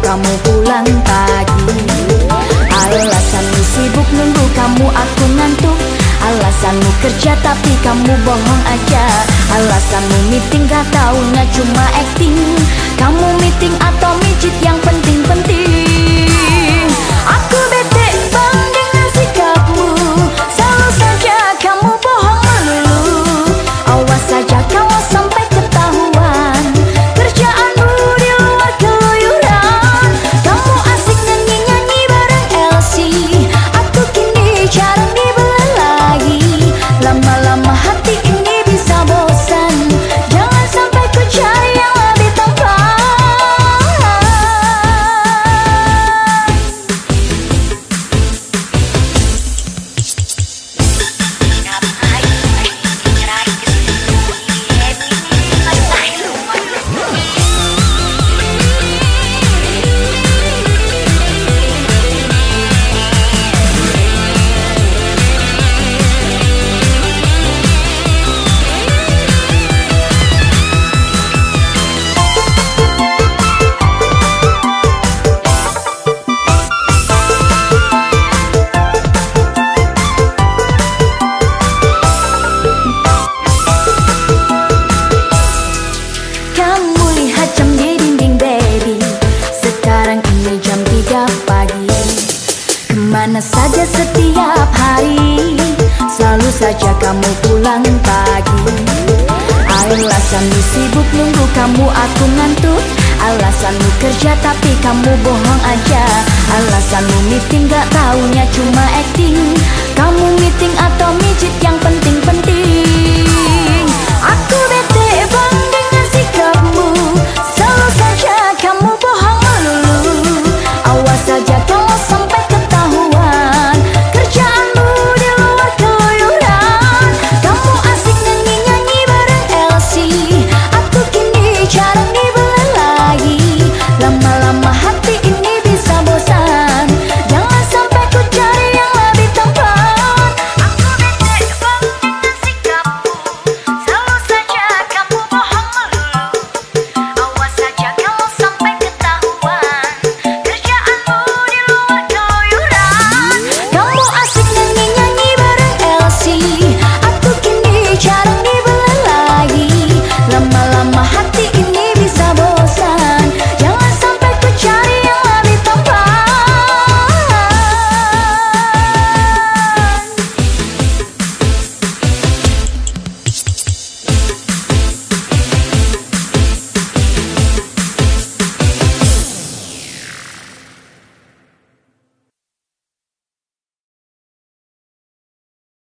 kamu pulang pagi. Alasanmu sibuk nunggu kamu aku ngantuk. Alasanmu kerja tapi kamu bohong aja. Alasanmu meeting gak taunya cuma acting. Kamu meeting atau mijit yang penting-penting. Aku bete bang dengan sikapmu. Selalu saja kamu bohong melulu. Awas saja kamu sampai ketahuan. Kerjaanmu di luar keluyuran. Kamu asik nyanyi-nyanyi bareng Elsie. Aku kini jarang dibeli lagi. Lama-lama hati ini bisa bosan. Jangan sampai ku cari yang lebih tampan. Kamu lihat jam di dinding baby. Sekarang ini jam 3 pagi. Kemana saja setiap hari. Selalu saja kamu pulang pagi. Alasanmu sibuk nunggu kamu aku ngantuk. Alasanmu kerja tapi kamu bohong aja. Alasanmu meeting gak taunya cuma acting.